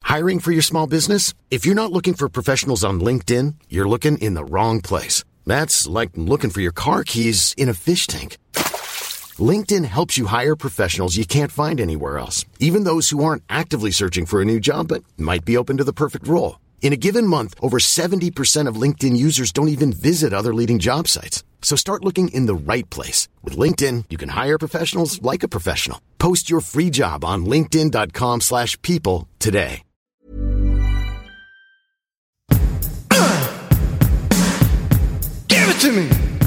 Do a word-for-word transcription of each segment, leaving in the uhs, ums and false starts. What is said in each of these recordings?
Hiring for your small business? If you're not looking for professionals on LinkedIn, you're looking in the wrong place. That's like looking for your car keys in a fish tank. LinkedIn helps you hire professionals you can't find anywhere else, even those who aren't actively searching for a new job but might be open to the perfect role. In a given month, over seventy percent of LinkedIn users don't even visit other leading job sites. So start looking in the right place. With LinkedIn, you can hire professionals like a professional. Post your free job on linkedin.com slash people today. Give it to me!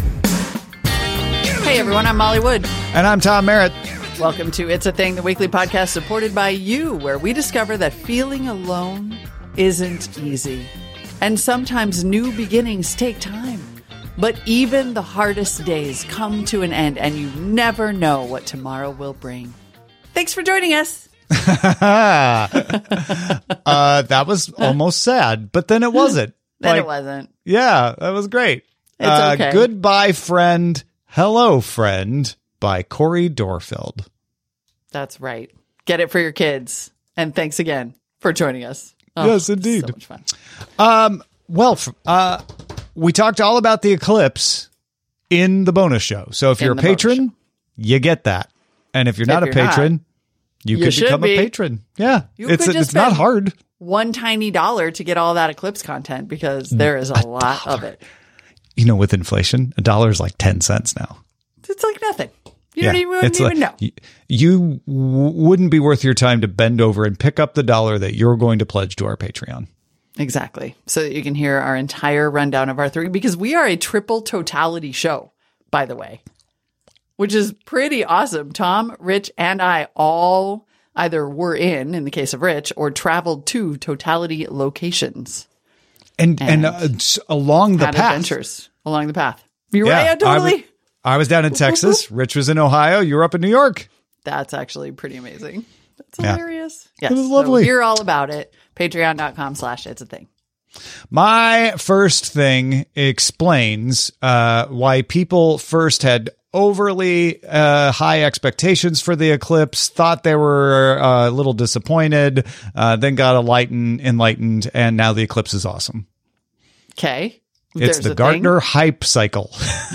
Hey everyone, I'm Molly Wood. And I'm Tom Merritt. Welcome to It's a Thing, the weekly podcast supported by you, where we discover that feeling alone isn't easy. And sometimes new beginnings take time. But even the hardest days come to an end, and you never know what tomorrow will bring. Thanks for joining us. uh, that was almost sad, but then it wasn't. Then like, it wasn't. Yeah, that was great. It's uh, okay. Goodbye, Friend. Hello, Friend by Corey Dorfield. That's right. Get it for your kids. And thanks again for joining us. Oh, yes, indeed. So much fun. Um, well, uh, we talked all about the eclipse in the bonus show. So if In you're a the bonus patron, you get that. And if you're not If a you're patron, not, you, you could should become be. a patron. Yeah. You it's could just it's not spend hard. One tiny dollar to get all that eclipse content, because there is a, A lot dollar. of it. You know, with inflation, a dollar is like ten cents now. It's like nothing. You don't even, wouldn't it's even like, know. You, you w- wouldn't be worth your time to bend over and pick up the dollar that you're going to pledge to our Patreon. Exactly. So that you can hear our entire rundown of our three, because we are a triple totality show, by the way, which is pretty awesome. Tom, Rich, and I all either were in, in the case of Rich, or traveled to totality locations. And and, And uh, s- along the had path. adventures along the path. You're Yeah, right. Yeah, I totally. was- I was down in Texas. Rich was in Ohio. You were up in New York. That's actually pretty amazing. That's Yeah. hilarious. Yes. was lovely. So hear all about it. Patreon.com slash it's a thing. My first thing explains uh, why people first had overly uh, high expectations for the eclipse, thought they were uh, a little disappointed, uh, then got enlightened, enlightened, and now the eclipse is awesome. Okay. It's the Gartner hype cycle.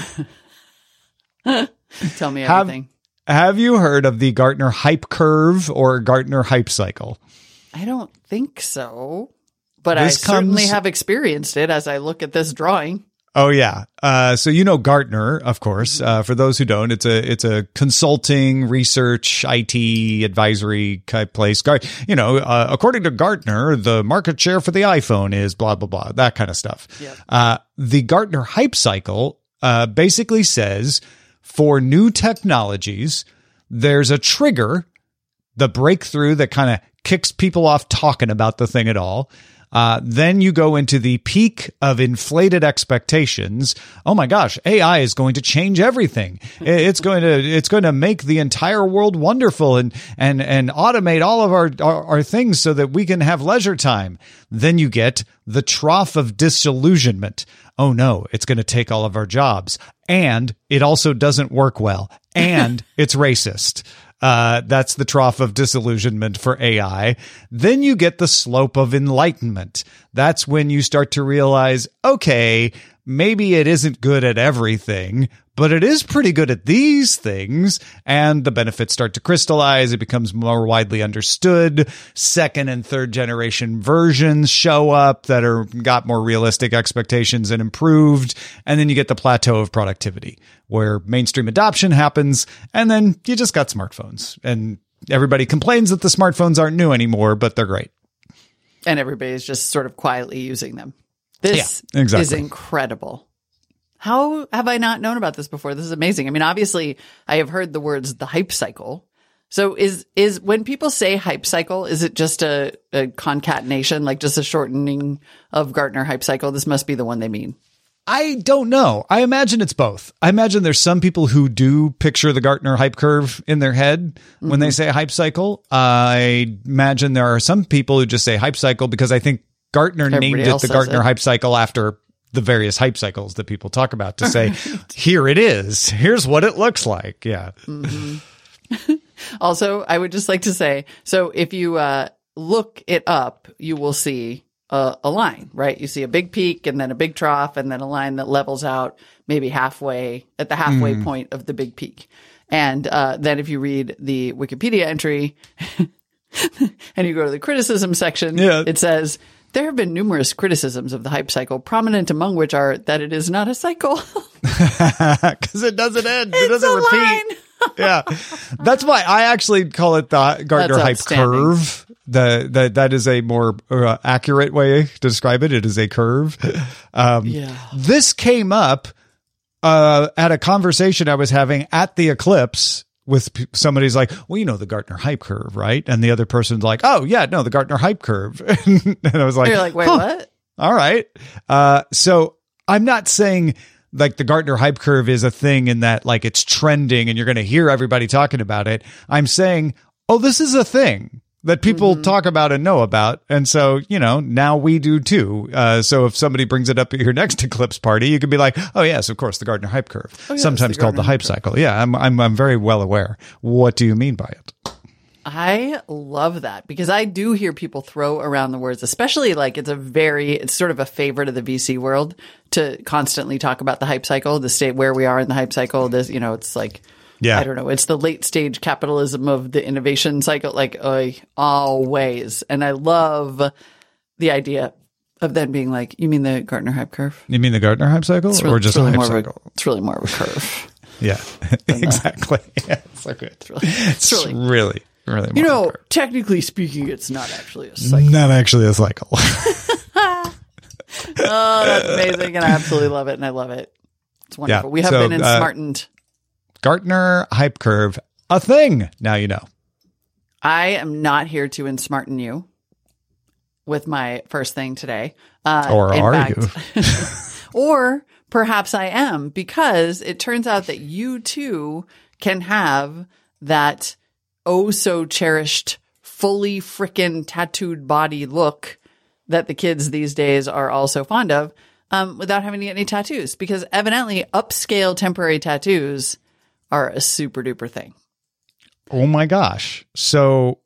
Tell me Have- everything. Have you heard of the Gartner hype curve or Gartner hype cycle? I don't think so, but This I certainly comes- have experienced it as I look at this drawing. Oh yeah. Uh, so you know Gartner, of course. Uh, for those who don't, it's a it's a consulting, research, I T advisory type place. Gar- you know, uh, according to Gartner, the market share for the iPhone is blah blah blah, that kind of stuff. Yep. Uh, the Gartner hype cycle uh, basically says for new technologies, there's a trigger, the breakthrough that kind of kicks people off talking about the thing at all. Uh, then you go into the peak of inflated expectations. Oh my gosh, A I is going to change everything. It's going to, it's going to make the entire world wonderful and, and, and automate all of our, our, our things so that we can have leisure time. Then you get the trough of disillusionment. Oh no, it's going to take all of our jobs. And it also doesn't work well. And it's racist. Uh, that's the trough of disillusionment for A I. Then you get the slope of enlightenment. That's when you start to realize, okay, maybe it isn't good at everything, but it is pretty good at these things. And the benefits start to crystallize. It becomes more widely understood. Second and third generation versions show up that are got more realistic expectations and improved. And then you get the plateau of productivity where mainstream adoption happens. And then you just got smartphones, and everybody complains that the smartphones aren't new anymore, but they're great. And everybody is just sort of quietly using them. This Yeah, exactly. is incredible. How have I not known about this before? This is amazing. I mean, obviously, I have heard the words the hype cycle. So is is when people say hype cycle, is it just a, a concatenation, like just a shortening of Gartner hype cycle? This must be the one they mean. I don't know. I imagine it's both. I imagine there's some people who do picture the Gartner hype curve in their head when Mm-hmm. they say hype cycle. I imagine there are some people who just say hype cycle because I think Gartner Everybody named it else the says Gartner it. hype cycle after the various hype cycles that people talk about to say, here it is. Here's what it looks like. Yeah. Also, I would just like to say, so if you uh, look it up, you will see a, a line, right? You see a big peak and then a big trough and then a line that levels out maybe halfway at the halfway mm. point of the big peak. And uh, then if you read the Wikipedia entry and you go to the criticism section, yeah. it says, there have been numerous criticisms of the hype cycle, prominent among which are that it is not a cycle. Because it doesn't end. It it's doesn't a repeat. Line. Yeah. That's why I actually call it the Gartner That's hype curve. The, the That is a more uh, accurate way to describe it. It is a curve. Um, yeah. This came up uh, at a conversation I was having at the Eclipse with p- somebody's like, well, you know, the Gartner hype curve, right? And the other person's like, oh, yeah, no, the Gartner hype curve. And I was like, you're like, wait, huh, what? All right. Uh, so I'm not saying like the Gartner hype curve is a thing in that like it's trending and you're going to hear everybody talking about it. I'm saying, oh, this is a thing that people mm-hmm. talk about and know about. And so, you know, now we do too. Uh, so if somebody brings it up at your next Eclipse party, you can be like, oh yes, of course, the Gartner hype curve, oh, yeah, sometimes the called the hype cycle. Yeah, I'm, I'm, I'm very well aware. What do you mean by it? I love that because I do hear people throw around the words, especially like it's a very, it's sort of a favorite of the V C world to constantly talk about the hype cycle, the state where we are in the hype cycle. This, you know, it's like, yeah, I don't know. It's the late stage capitalism of the innovation cycle, like uh, always. And I love the idea of then being like, you mean the Gartner hype curve? You mean the Gartner hype cycle really, or just really a hype more cycle? Of a, it's really more of a curve. Yeah, exactly. Yeah, it's so good. It's really, it's really, really, really you know, curve. Technically speaking, it's not actually a cycle. Not actually a cycle. Oh, that's amazing. And I absolutely love it. And I love it. It's wonderful. Yeah, we have so, been ensmartened. Uh, Gartner hype curve, a thing. Now you know. I am not here to ensmarten you with my first thing today. Uh, or are fact, you? Or perhaps I am, because it turns out that you too can have that oh so cherished, fully frickin' tattooed body look that the kids these days are all so fond of, um, without having to get any tattoos. Because evidently upscale temporary tattoos are a super duper thing. Oh my gosh. So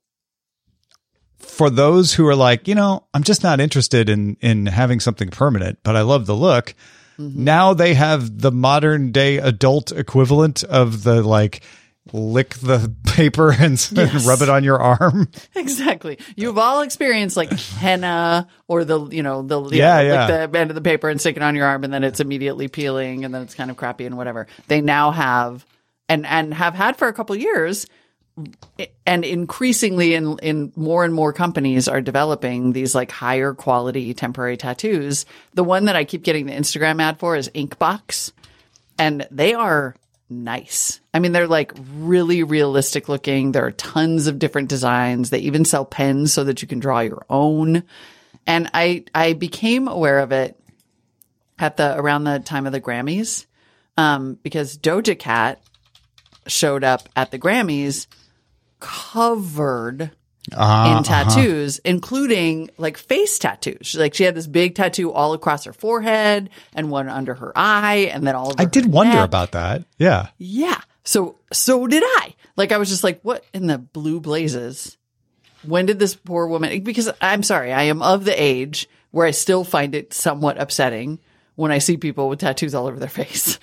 for those who are like, you know, I'm just not interested in, in having something permanent, but I love the look. Mm-hmm. Now they have the modern day adult equivalent of the like lick the paper and, yes. and rub it on your arm. Exactly. You've all experienced like henna or the, you know, the, you yeah, know, yeah. like the end of the paper and stick it on your arm and then it's immediately peeling and then it's kind of crappy and whatever. They now have and, and have had for a couple of years. And increasingly in, in more and more companies are developing these like higher quality temporary tattoos. The one that I keep getting the Instagram ad for is Inkbox, and they are nice. I mean, they're like really realistic looking. There are tons of different designs. They even sell pens so that you can draw your own. And I, I became aware of it at the, around the time of the Grammys, um, because Doja Cat showed up at the Grammys covered uh, in tattoos, uh-huh. including like face tattoos. Like she had this big tattoo all across her forehead and one under her eye and then all over I did wonder neck. about that. Yeah. Yeah. So, so did I. Like I was just like, what in the blue blazes? When did this poor woman, because I'm sorry, I am of the age where I still find it somewhat upsetting when I see people with tattoos all over their face.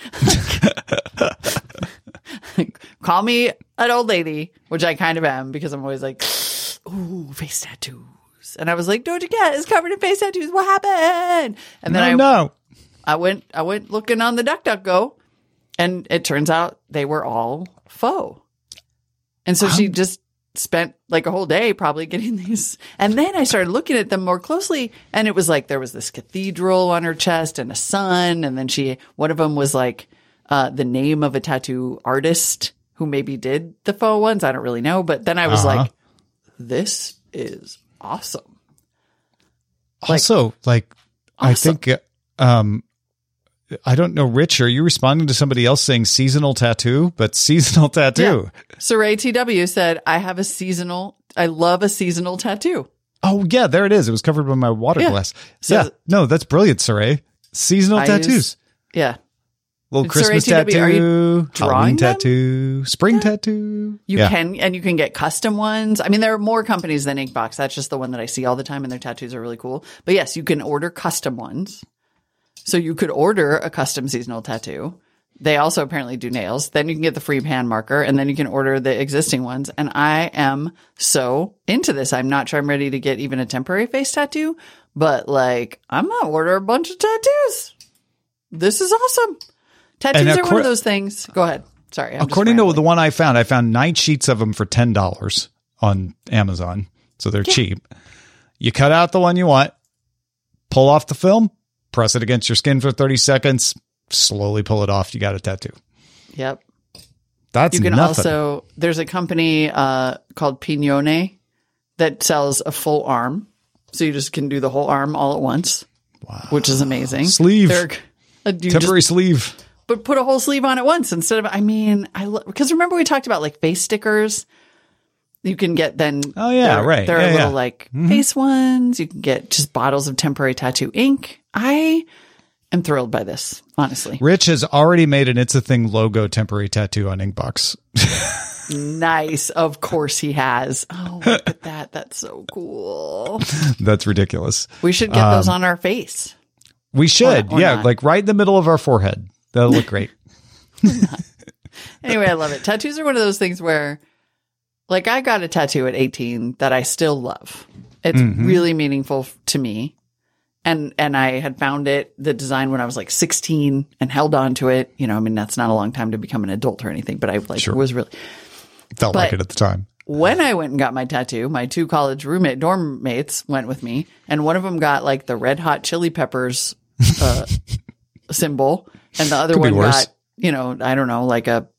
Call me an old lady, which I kind of am because I'm always like, ooh, face tattoos. And I was like, Doja Cat is covered in face tattoos. What happened? And then no, I, no. I went, I went looking on the DuckDuckGo, and it turns out they were all faux. And so um, she just spent like a whole day probably getting these. And then I started looking at them more closely, and it was like there was this cathedral on her chest and a sun. And then she, one of them was like, Uh, the name of a tattoo artist who maybe did the faux ones. I don't really know. But then I was uh-huh. like, this is awesome. Also, like, like awesome. I think, um, I don't know, Rich, are you responding to somebody else saying seasonal tattoo? But seasonal tattoo. Yeah. Saray T W said, I have a seasonal, I love a seasonal tattoo. Oh, yeah, there it is. It was covered by my water yeah. glass. So, yeah. No, that's brilliant, Saray. Seasonal I tattoos. Use, yeah. Little Sir Christmas A T W, are you tattoo, drawing Halloween them? tattoo, spring tattoo. You Yeah. can, and you can get custom ones. I mean, there are more companies than Inkbox. That's just the one that I see all the time, and their tattoos are really cool. But yes, you can order custom ones. So you could order a custom seasonal tattoo. They also apparently do nails. Then you can get the free hand marker, and then you can order the existing ones. And I am so into this. I'm not sure I'm ready to get even a temporary face tattoo, but like, I'm going to order a bunch of tattoos. This is awesome. Tattoos And are accor- one of those things. Go ahead. Sorry. I'm just According to rambling. the one I found, I found nine sheets of them for ten dollars on Amazon. So they're cheap. You cut out the one you want, pull off the film, press it against your skin for thirty seconds, slowly pull it off. You got a tattoo. Yep. That's You can nothing. also, there's a company uh, called Pignone that sells a full arm. So you just can do the whole arm all at once, wow. which is amazing. Sleeve. They're, uh, you Temporary just, sleeve. but put a whole sleeve on at once instead of, I mean, I lo- because remember we talked about like face stickers. You can get then. Oh, yeah, there, right. There Yeah, are little yeah. like Mm-hmm. face ones. You can get just bottles of temporary tattoo ink. I am thrilled by this, honestly. Rich has already made an It's a Thing logo temporary tattoo on Inkbox. Nice. Of course he has. Oh, look at that. That's so cool. That's ridiculous. We should get those on our face. We should. Or- or yeah, not. like right in the middle of our forehead. That'll look great. Anyway, I love it. Tattoos are one of those things where, like, I got a tattoo at eighteen that I still love. It's Mm-hmm. really meaningful f- to me. And and I had found it, the design, when I was like sixteen and held on to it. You know, I mean, that's not a long time to become an adult or anything, but I like Sure. was really. Felt But- like it at the time. When I went and got my tattoo, my two college roommate dorm mates went with me, and one of them got like the Red Hot Chili Peppers uh, symbol, and the other Could be one worse. got, you know, I don't know, like a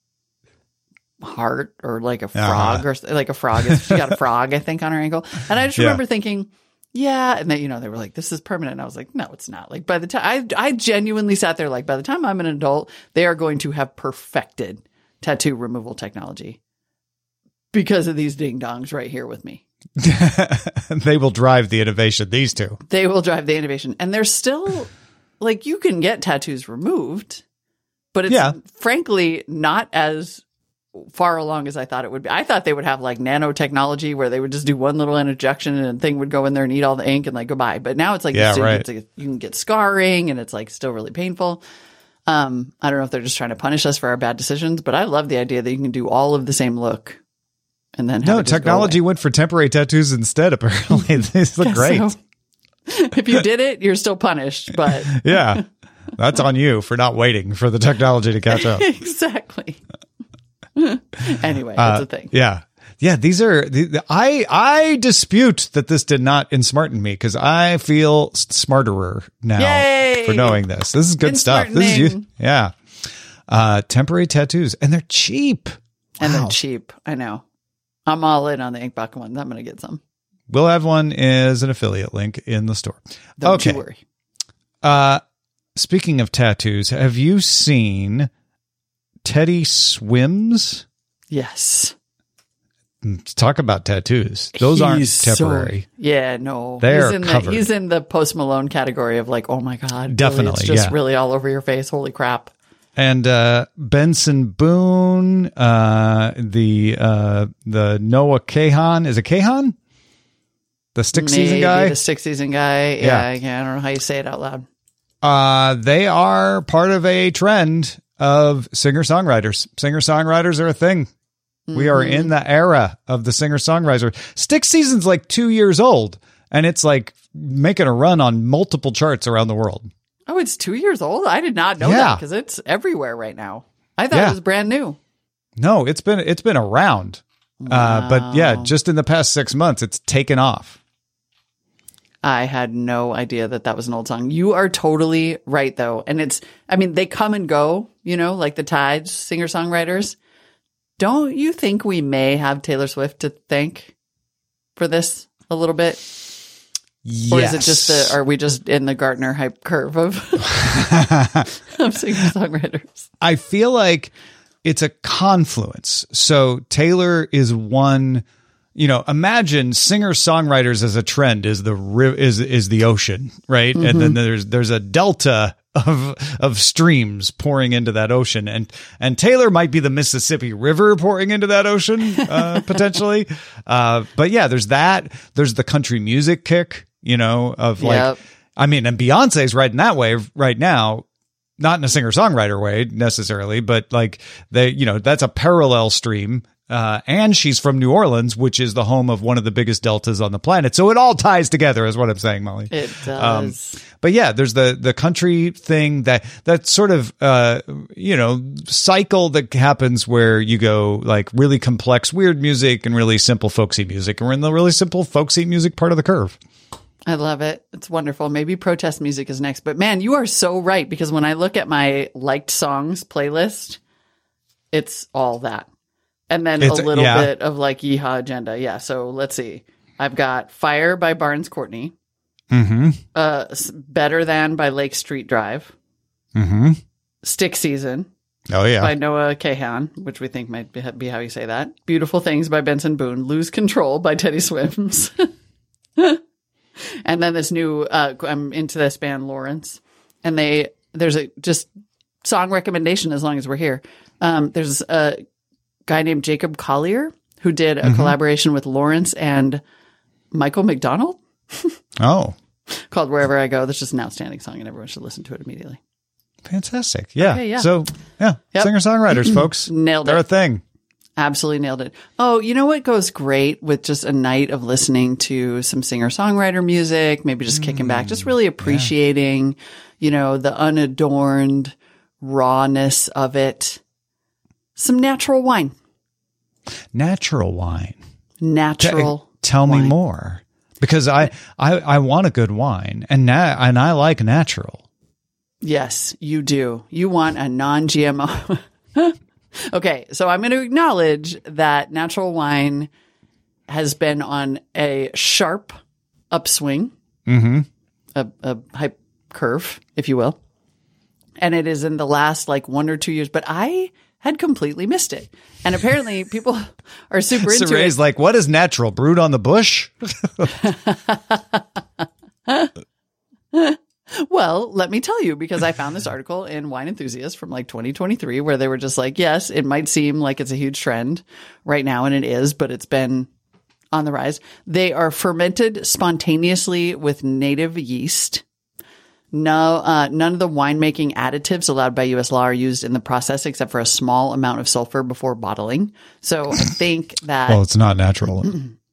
heart or like a frog Uh-huh. or like a frog. She got a frog, I think, on her ankle, and I just Yeah. remember thinking, yeah, and then you know they were like, "This is permanent." And I was like, "No, it's not." Like by the time I, I genuinely sat there, like by the time I'm an adult, they are going to have perfected tattoo removal technology. Because of these ding dongs right here with me. They will drive the innovation, these two. They will drive the innovation. And they're still, like, you can get tattoos removed, but it's Yeah. frankly not as far along as I thought it would be. I thought they would have, like, nanotechnology where they would just do one little injection and a thing would go in there and eat all the ink and, like, goodbye. But now it's like, Yeah, so right. it's like you can get scarring and it's, like, still really painful. Um, I don't know if they're just trying to punish us for our bad decisions, but I love the idea that you can do all of the same look. And then have No, it just go technology away. went for temporary tattoos instead, apparently. These look Guess great. so. If you did it, you're still punished, but Yeah. That's on you for not waiting for the technology to catch up. exactly. Anyway, Uh, that's a thing. Yeah. Yeah, these are the, the- I I dispute that this did not ensmarten me because I feel s- smarterer now Yay! for knowing this. This is good stuff. This is you. Ensmartening. Yeah. Uh temporary tattoos and they're cheap. And Wow. they're cheap. I know. I'm all in on the Inkbox ones. I'm going to get some. We'll have one as an affiliate link in the store. Don't okay. you worry. Uh speaking of tattoos, have you seen Teddy Swims? Yes. Talk about tattoos. Those aren't He's so- temporary. yeah, no. They're he's in covered. The, he's in the Post Malone category of like, oh my God. really? Definitely, It's just yeah. really all over your face. Holy crap. And uh, Benson Boone, uh, the uh, the Noah Kahan, is it Kahan? The stick season Maybe guy? The six season guy. Yeah. Yeah. I, can't, I don't know how you say it out loud. Uh, they are part of a trend of singer-songwriters. Singer-songwriters are a thing. We are in the era of the singer-songwriter. Stick season's like two years old, and it's like making a run on multiple charts around the world. Oh, it's two years old? I did not know that Yeah. because it's everywhere right now. I thought Yeah. it was brand new. No, it's been it's been around. Uh, but yeah, just in the past six months, it's taken off. I had no idea that that was an old song. You are totally right, though. And it's, I mean, they come and go, you know, like the Tides, singer-songwriters. Don't you think we may have Taylor Swift to thank for this a little bit? Yes. Or is it just the, are we just in the Gartner hype curve of, of singer-songwriters? I feel like it's a confluence. So Taylor is one you know, imagine singer-songwriters as a trend is the ri- is is the ocean, right? Mm-hmm. And then there's there's a delta of of streams pouring into that ocean, and and Taylor might be the Mississippi River pouring into that ocean uh, potentially. Uh, but yeah, there's that. There's the country music kick, you know, of like, yep. I mean, and Beyonce's riding that wave right now. Not in a singer-songwriter way necessarily, but like they, you know, that's a parallel stream. Uh, and she's from New Orleans, which is the home of one of the biggest deltas on the planet. So it all ties together is what I'm saying, Molly. It does. Um, but yeah, there's the, the country thing that, that sort of, uh, you know, cycle that happens where you go like really complex, weird music and really simple, folksy music. And we're in the really simple, folksy music part of the curve. I love it. It's wonderful. Maybe protest music is next. But man, you are so right. Because when I look at my liked songs playlist, it's all that. And then it's, a little yeah. bit of like Yeehaw Agenda. Yeah. So let's see. I've got Fire by Barnes Courtney. Mm-hmm. Uh, Better Than by Lake Street Drive. Mm-hmm. Stick Season. Oh, yeah. By Noah Kahan, which we think might be how you say that. Beautiful Things by Benson Boone. Lose Control by Teddy Swims. And then this new, uh, I'm into this band, Lawrence. And they, there's a just song recommendation as long as we're here. Um, there's a guy named Jacob Collier who did a mm-hmm. collaboration with Lawrence and Michael McDonald. Oh. Called Wherever I Go. That's just an outstanding song and everyone should listen to it immediately. Fantastic. Yeah. Okay, yeah. So, yeah, yep. Singer-songwriters, folks. Nailed They're it. They're a thing. Absolutely nailed it. Oh, you know what goes great with just a night of listening to some singer-songwriter music, maybe just kicking back, just really appreciating, yeah. you know, the unadorned rawness of it. Some natural wine. Natural wine. Natural T- Tell wine. me more. Because I, I, I want a good wine, and na- and I like natural. Yes, you do. You want a non-G M O. Okay, so I'm going to acknowledge that natural wine has been on a sharp upswing, mm-hmm. a, a hype curve, if you will. And it is in the last like one or two years, but I had completely missed it. And apparently people are super into Saray's it. like, what is natural? Brewed on the bush? Well, let me tell you, because I found this article in Wine Enthusiast from like twenty twenty-three where they were just like, yes, it might seem like it's a huge trend right now, and it is, but it's been on the rise. They are fermented spontaneously with native yeast. No, uh, none of the winemaking additives allowed by U S law are used in the process except for a small amount of sulfur before bottling. So I think that... Well, it's not natural.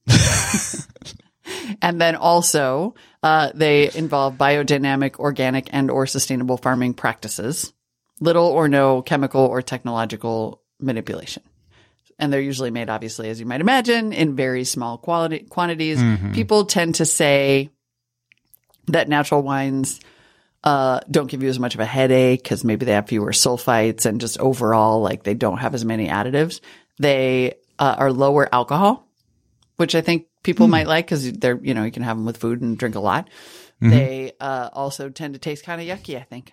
And then also, uh, they involve biodynamic, organic, and or sustainable farming practices. Little or no chemical or technological manipulation. And they're usually made, obviously, as you might imagine, in very small quality quantities. Mm-hmm. People tend to say that natural wines uh, don't give you as much of a headache because maybe they have fewer sulfites and just overall, like, they don't have as many additives. They uh, are lower alcohol, which I think people mm. might like because they're, you know, you can have them with food and drink a lot. Mm-hmm. They uh, also tend to taste kind of yucky, I think.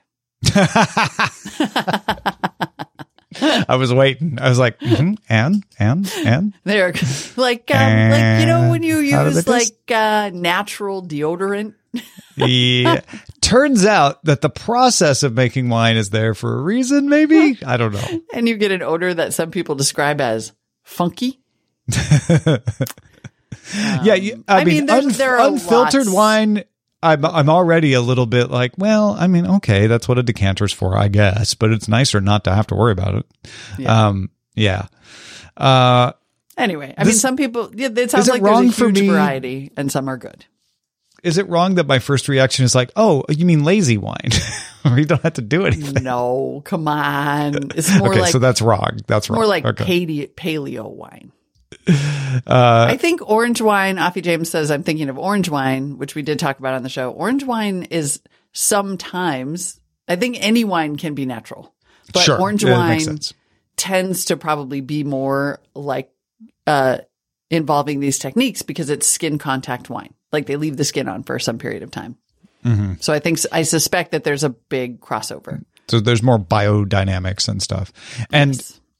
I was waiting. I was like, mm-hmm, and, and, and. They're like, um, and like, you know, when you use like uh, natural deodorant. Yeah. Turns out that the process of making wine is there for a reason, maybe? I don't know. And you get an odor that some people describe as funky. um, yeah, you, I, I mean, mean un- there are unfiltered lots. Wine. I'm I'm already a little bit like, well, I mean, okay, that's what a decanter's for, I guess, but it's nicer not to have to worry about it. Yeah. Um, yeah. Uh, anyway, I this, mean, some people, yeah, it sounds like there's a huge me, variety, and some are good. Is it wrong that my first reaction is like, oh, you mean lazy wine? Or you don't have to do anything? No, come on. It's more okay, like, so that's wrong. That's wrong. More like okay. paleo, paleo wine. Uh, I think orange wine, Afi James says, I'm thinking of orange wine, which we did talk about on the show. Orange wine is sometimes, I think any wine can be natural, but sure. orange yeah, wine tends to probably be more like uh, involving these techniques because it's skin contact wine. Like they leave the skin on for some period of time. Mm-hmm. So I think, I suspect that there's a big crossover. So there's more biodynamics and stuff. And yes.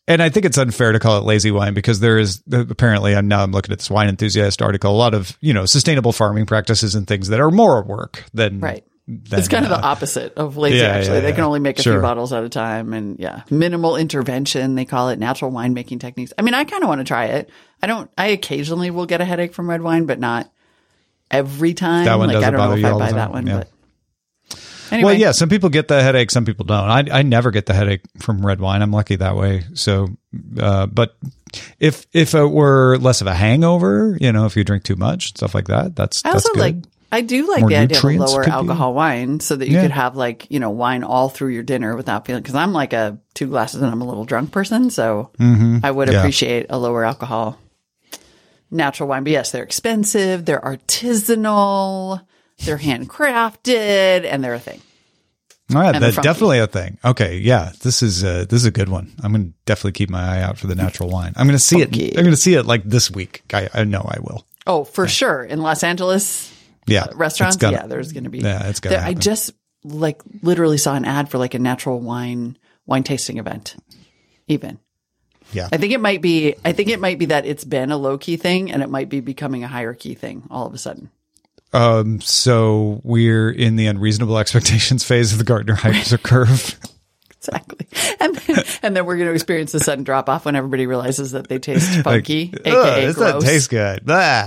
And I think it's unfair to call it lazy wine because there is apparently, I'm now I'm looking at this Wine Enthusiast article, a lot of, you know, sustainable farming practices and things that are more work than, right. than it's kind uh, of the opposite of lazy, yeah, actually. yeah, they yeah. can only make a Sure. few bottles at a time. And yeah, minimal intervention, they call it, natural winemaking techniques. I mean, I kind of want to try it. I don't, I occasionally will get a headache from red wine, but not every time. That one like, doesn't I don't know bother if you I all the buy time? that one, Yeah. but anyway. Well, yeah, some people get the headache, some people don't. I I never get the headache from red wine. I'm lucky that way. So, uh, but if if it were less of a hangover, you know, if you drink too much, stuff like that, that's I that's also good. like, I do like More the idea of a nutrients lower could be- alcohol wine so that you Yeah. could have like, you know, wine all through your dinner without feeling, because I'm like a two glasses and I'm a little drunk person. So I would Yeah. appreciate a lower alcohol natural wine. But yes, they're expensive, they're artisanal, they're handcrafted, and they're a thing. All right, and they're that's funky. definitely a thing. Okay, yeah, this is uh, this is a good one. I'm going to definitely keep my eye out for the natural wine. I'm going to see Funky. it. I'm going to see it like this week. I, I know I will. Oh, for sure. In Los Angeles Yeah, restaurants, it's gonna- yeah, there's going to be. Yeah, it's gonna There- I happen. just like literally saw an ad for like a natural wine wine tasting event. Even. Yeah, I think it might be. I think it might be that it's been a low key thing, and it might be becoming a higher key thing all of a sudden. Um, so we're in the unreasonable expectations phase of the Gartner Hyper curve. Exactly, and then, and then we're going to experience the sudden drop off when everybody realizes that they taste funky, Like, aka "Ugh, this doesn't gross. taste good. Blah.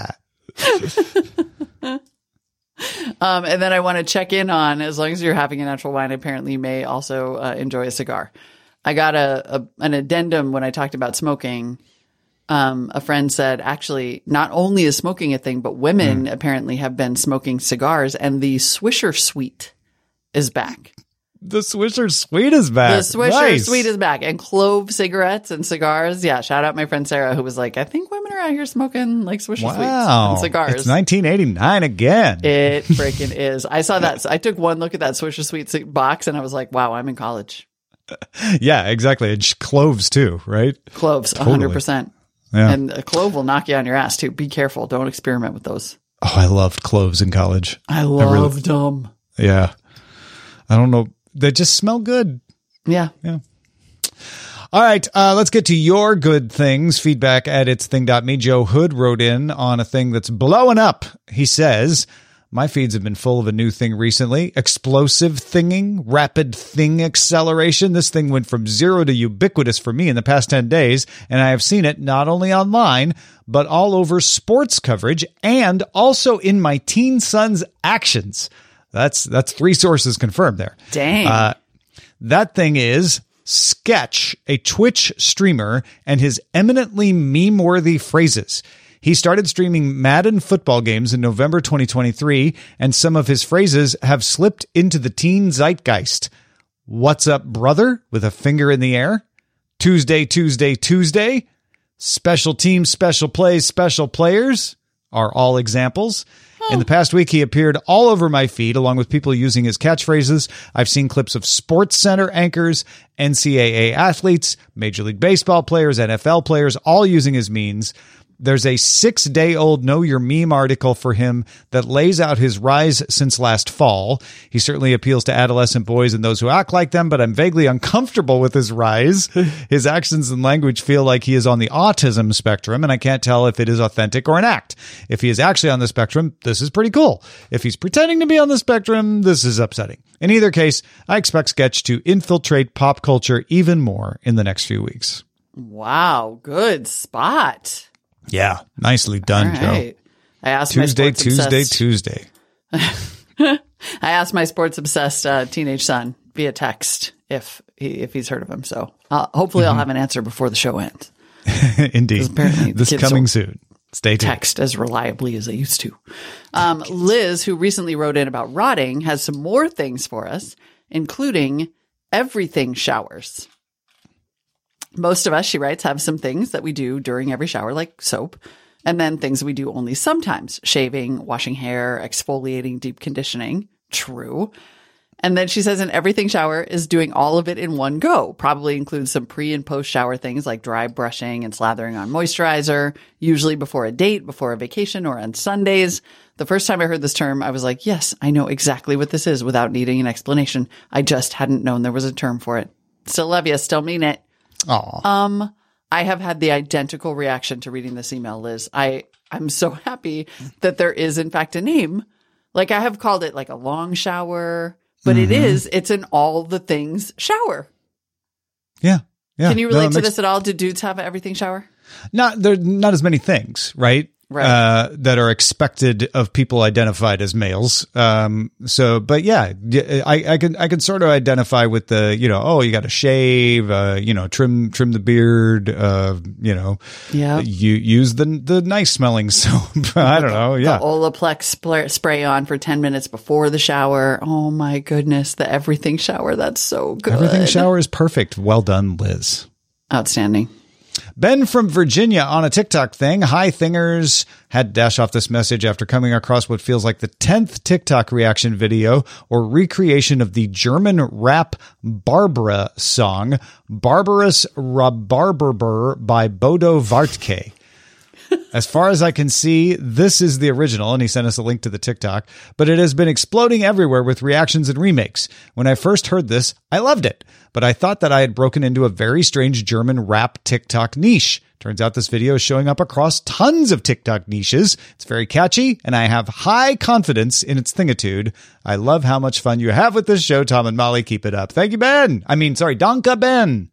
Um, and then I want to check in on, as long as you're having a natural wine, apparently you may also uh, enjoy a cigar. I got a, a an addendum when I talked about smoking. Um, a friend said, actually, not only is smoking a thing, but women Mm. apparently have been smoking cigars, and the Swisher Sweet is back. The Swisher Sweet is back. The Swisher Nice. Sweet is back. And clove cigarettes and cigars. Yeah, shout out my friend Sarah, who was like, I think women are out here smoking like Swisher Sweets Wow, and cigars. It's nineteen eighty-nine again. It freaking is. I saw that. I took one look at that Swisher Sweets box and I was like, wow, I'm in college. Yeah, exactly. It's cloves too, right? Cloves, Totally. one hundred percent. Yeah. And a clove will knock you on your ass too. Be careful. Don't experiment with those. Oh, I loved cloves in college. I really- loved them. Yeah. I don't know. They just smell good. Yeah. Yeah. All right. Uh, let's get to your good things. Feedback at its thing dot me. Joe Hood wrote in on a thing that's blowing up. He says, my feeds have been full of a new thing recently. Explosive thinging, rapid thing acceleration. This thing went from zero to ubiquitous for me in the past ten days. And I have seen it not only online, but all over sports coverage and also in my teen son's actions. That's, that's three sources confirmed there. Dang. Uh, that thing is Sketch, a Twitch streamer, and his eminently meme-worthy phrases. He started streaming Madden football games in November twenty twenty-three, and some of his phrases have slipped into the teen zeitgeist. What's up, brother? With a finger in the air. Tuesday, Tuesday, Tuesday. Special teams, special plays, special players are all examples. In the past week, he appeared all over my feed, along with people using his catchphrases. I've seen clips of Sports Center anchors, N C double A athletes, Major League Baseball players, N F L players, all using his memes. There's a six-day-old Know Your Meme article for him that lays out his rise since last fall. He certainly appeals to adolescent boys and those who act like them, but I'm vaguely uncomfortable with his rise. His actions and language feel like he is on the autism spectrum, and I can't tell if it is authentic or an act. If he is actually on the spectrum, this is pretty cool. If he's pretending to be on the spectrum, this is upsetting. In either case, I expect Sketch to infiltrate pop culture even more in the next few weeks. Wow. Good spot. Yeah, nicely done, All right. Joe. I asked Tuesday, my sports Tuesday, obsessed, Tuesday. I asked my sports obsessed uh, teenage son via text if he if he's heard of him. So uh, hopefully Mm-hmm. I'll have an answer before the show ends. Indeed. apparently the This kids coming don't soon. Stay tuned. Text as reliably as they used to. Um, Liz, who recently wrote in about rotting, has some more things for us, including everything showers. Most of us, she writes, have some things that we do during every shower, like soap, and then things we do only sometimes, shaving, washing hair, exfoliating, deep conditioning. True. And then she says an everything shower is doing all of it in one go. Probably includes some pre and post shower things like dry brushing and slathering on moisturizer, usually before a date, before a vacation, or on Sundays. The first time I heard this term, I was like, yes, I know exactly what this is without needing an explanation. I just hadn't known there was a term for it. Still love you. Still mean it. Aw. Um, I have had the identical reaction to reading this email, Liz. I, I'm so happy that there is, in fact, a name. Like, I have called it like a long shower, but mm-hmm. it is, it's an all the things shower. Yeah. Yeah. Can you relate no, to makes... this at all? Do dudes have an everything shower? Not, there, not as many things, right? Right. Uh, that are expected of people identified as males. Um, so, but yeah, I, I can, I can sort of identify with the, you know, oh, you got to shave, uh, you know, trim, trim the beard, uh, you know, yeah, you use the, the nice smelling soap. I don't know. Yeah. The Olaplex spray, spray on for ten minutes before the shower. Oh my goodness. The everything shower. That's so good. Everything shower is perfect. Well done, Liz. Outstanding. Ben from Virginia on a TikTok thing. Hi, Thingers. Had to dash off this message after coming across what feels like the tenth TikTok reaction video or recreation of the German rap Barbara song, Barbarous Rabarberber by Bodo Wartke. As far as I can see, this is the original, and he sent us a link to the TikTok, but it has been exploding everywhere with reactions and remakes. When I first heard this, I loved it, but I thought that I had broken into a very strange German rap TikTok niche. Turns out this video is showing up across tons of TikTok niches. It's very catchy, and I have high confidence in its thingitude. I love how much fun you have with this show, Tom and Molly. Keep it up. Thank you, Ben. I mean, sorry, Danke, Ben.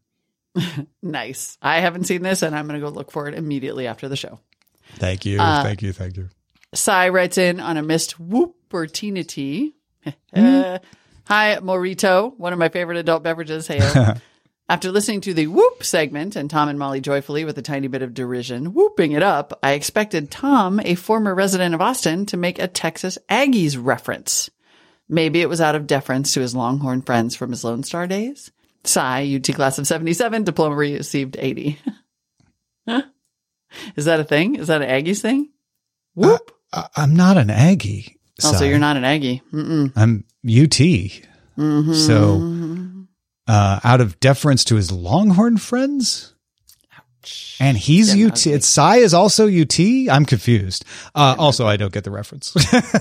Nice. I haven't seen this, and I'm going to go look for it immediately after the show. Thank you. Uh, thank you. Thank you. Sai writes in on a missed whoopertinity. uh, Hi, Morito, one of my favorite adult beverages. Hey, after listening to the whoop segment and Tom and Molly joyfully with a tiny bit of derision, whooping it up, I expected Tom, a former resident of Austin, to make a Texas Aggies reference. Maybe it was out of deference to his Longhorn friends from his Lone Star days. Sigh, U T class of seventy-seven, diploma received eighty. Is that a thing? Is that an Aggies thing? Whoop. Uh, I'm not an Aggie. Also, Sigh. You're not an Aggie. Mm-mm. I'm U T. Mm-hmm. So, uh, out of deference to his Longhorn friends? Ouch. And he's yeah, U T. It's Psy is also U T? I'm confused. Uh, also, I don't get the reference.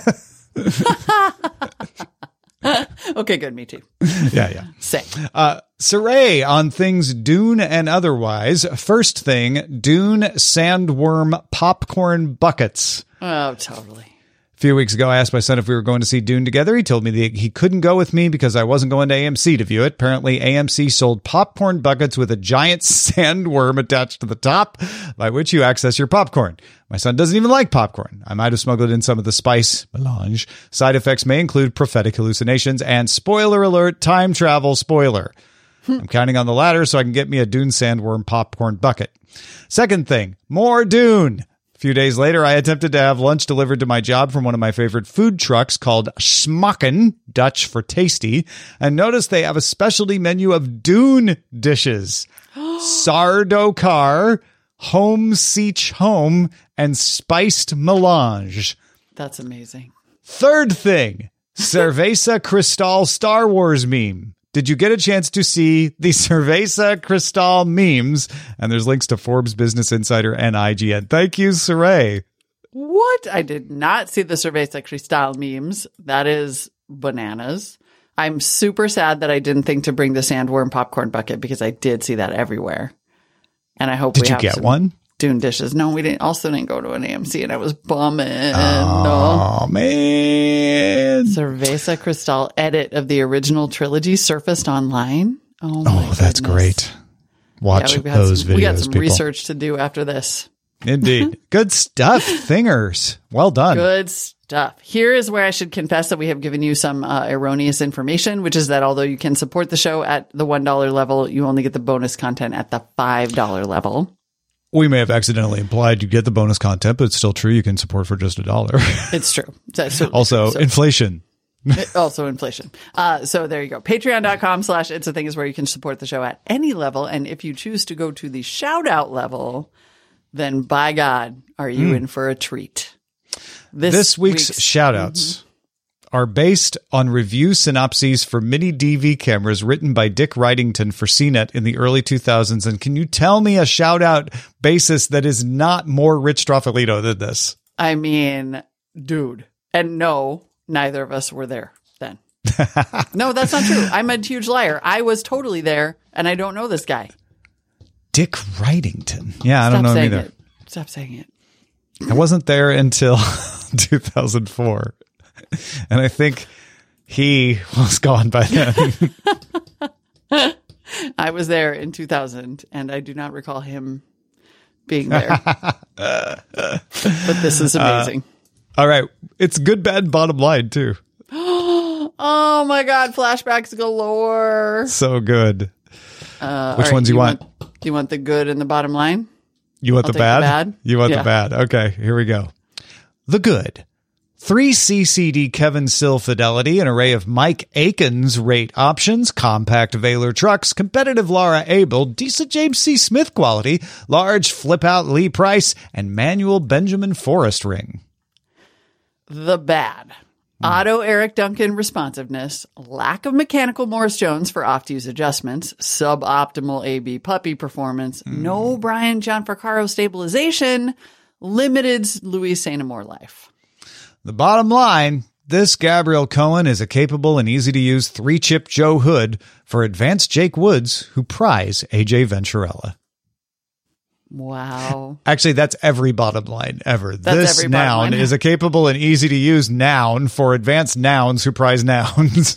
Okay, good. Me too. Yeah, yeah. Same. Uh, Saray on things Dune and otherwise. First thing, Dune sandworm popcorn buckets. Oh, totally. A few weeks ago, I asked my son if we were going to see Dune together. He told me that he couldn't go with me because I wasn't going to A M C to view it. Apparently, A M C sold popcorn buckets with a giant sandworm attached to the top, by which you access your popcorn. My son doesn't even like popcorn. I might have smuggled in some of the spice melange. Side effects may include prophetic hallucinations and, spoiler alert, time travel spoiler. I'm counting on the latter so I can get me a Dune sandworm popcorn bucket. Second thing, more Dune. A few days later, I attempted to have lunch delivered to my job from one of my favorite food trucks called Smaken, Dutch for tasty, and noticed they have a specialty menu of Dune dishes. Sardokar, Home Siege Home, and Spiced Melange. That's amazing. Third thing, Cerveza Cristal Star Wars meme. Did you get a chance to see the Cerveza Cristal memes? And there's links to Forbes, Business Insider, and I G N. Thank you, Saray. What? I did not see the Cerveza Cristal memes. That is bananas. I'm super sad that I didn't think to bring the sandworm popcorn bucket because I did see that everywhere. And I hope did we you have get some one? Dune dishes. No, we didn't. Also didn't go to an A M C, and I was bumming. Oh, no. Man. Cerveza Cristal edit of the original trilogy surfaced online. Oh, my Oh, that's goodness. great. Watch yeah, those some, videos, We got some people. research to do after this. Indeed. Good stuff, Thingers. Well done. Good stuff. Here is where I should confess that we have given you some uh, erroneous information, which is that although you can support the show at the one dollar level, you only get the bonus content at the five dollar level. We may have accidentally implied you get the bonus content, but it's still true. You can support for just a dollar. It's true. That's also, so, inflation. Also inflation. Uh, so there you go. Patreon.com slash It's a Thing is where you can support the show at any level. And if you choose to go to the shout out level, then by God, are you mm. in for a treat. This, this week's, week's shout outs mm-hmm. are based on review synopses for mini D V cameras written by Dick Wrightington for C net in the early two thousands. And can you tell me a shout out basis that is not more Rich Stroffolino than this? I mean, dude. And no, neither of us were there then. No, that's not true. I'm a huge liar. I was totally there, and I don't know this guy. Dick Wrightington. Yeah, I Stop don't know him saying either. it. Stop saying it. I wasn't there until two thousand four. And I think he was gone by then. I was there in two thousand, and I do not recall him being there. But this is amazing. Uh, all right. It's good, bad, bottom line, too. Oh, my God. Flashbacks galore. So good. Uh, Which right, ones you, you want? want? Do you want the good and the bottom line? You want I'll the take bad? the bad? You want Yeah. the bad. Okay, here we go. The good. Three C C D Kevin Sill Fidelity, an array of Mike Aikens rate options, compact Valor trucks, competitive Laura Abel, decent James C. Smith quality, large flip-out Lee Price, and manual Benjamin Forrest ring. The bad. Auto Eric Duncan responsiveness, lack of mechanical Morris Jones for off-use adjustments, suboptimal A B puppy performance, mm. no Brian Gianfrancaro stabilization, limited Luis Saint Amour life. The bottom line, this Gabriel Cohen is a capable and easy-to-use three-chip Joe Hood for advanced Jake Woods who prize A J Venturella. Wow. Actually, that's every bottom line ever. That's this every bottom noun line. is a capable and easy-to-use noun for advanced nouns who prize nouns.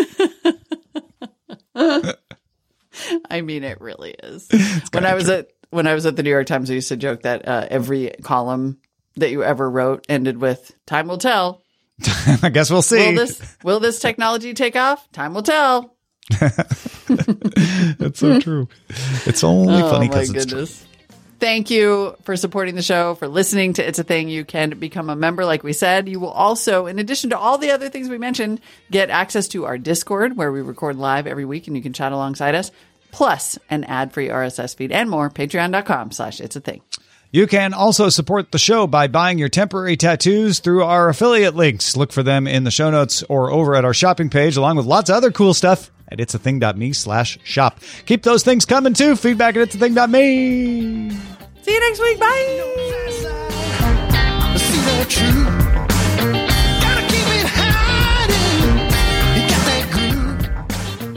I mean, it really is. When I was true. at when I was at the New York Times, I used to joke that uh, every column that you ever wrote ended with "Time will tell." I guess we'll see. Will this will this technology take off? Time will tell. That's so true. It's only oh, funny my because it's goodness. True. Thank you for supporting the show, for listening to It's a Thing. You can become a member, like we said. You will also, in addition to all the other things we mentioned, get access to our Discord, where we record live every week and you can chat alongside us, plus an ad-free R S S feed and more. Patreon.com slash It's a Thing. You can also support the show by buying your temporary tattoos through our affiliate links. Look for them in the show notes or over at our shopping page, along with lots of other cool stuff at itsathing.me slash shop. Keep those things coming, too. Feedback at itsathing.me. See you next week. Bye. See the truth. Gotta keep it hiding. You got that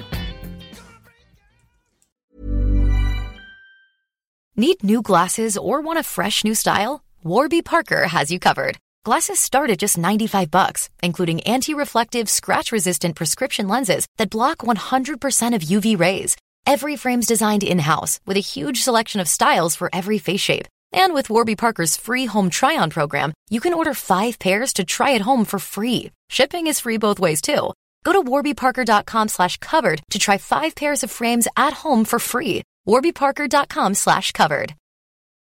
groove. Need new glasses or want a fresh new style? Warby Parker has you covered. Glasses start at just ninety-five bucks, including anti-reflective, scratch-resistant prescription lenses that block one hundred percent of U V rays. Every frame's designed in-house with a huge selection of styles for every face shape. And with Warby Parker's free home try-on program, you can order five pairs to try at home for free. Shipping is free both ways, too. Go to warbyparker.com slash covered to try five pairs of frames at home for free. warbyparker.com slash covered.